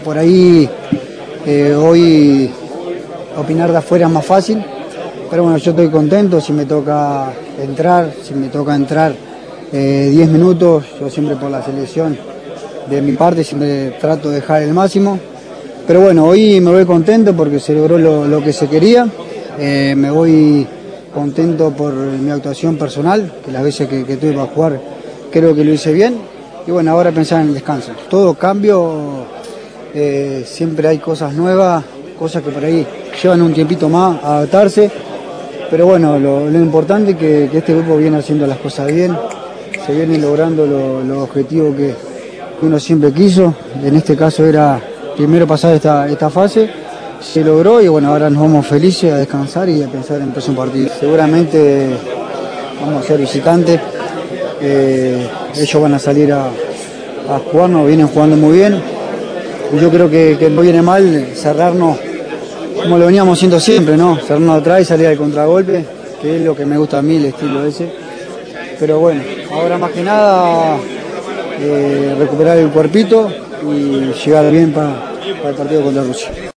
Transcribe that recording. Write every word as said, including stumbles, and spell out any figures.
por ahí eh, hoy opinar de afuera es más fácil, pero bueno, yo estoy contento. Si me toca entrar, si me toca entrar eh, diez minutos, yo siempre por la selección, de mi parte siempre trato de dejar el máximo, pero bueno, hoy me voy contento porque se logró lo, lo que se quería. Eh, me voy contento por mi actuación personal, que las veces que, que tuve para jugar creo que lo hice bien, y bueno, ahora pensar en el descanso. Todo cambio, eh, siempre hay cosas nuevas, cosas que por ahí llevan un tiempito más a adaptarse, pero bueno, lo, lo importante es que, que este grupo viene haciendo las cosas bien, se vienen logrando los lo objetivos que, que uno siempre quiso. En este caso era primero pasar esta, esta fase, se logró y bueno, ahora nos vamos felices a descansar y a pensar en el próximo partido. Seguramente vamos a ser visitantes, eh, ellos van a salir a, a jugarnos, vienen jugando muy bien y yo creo que, que no viene mal cerrarnos como lo veníamos haciendo siempre, ¿no? Cerrarnos atrás y salir al contragolpe, que es lo que me gusta a mí, el estilo ese. Pero bueno, ahora más que nada eh, recuperar el cuerpito y llegar bien para, para el partido contra Rusia.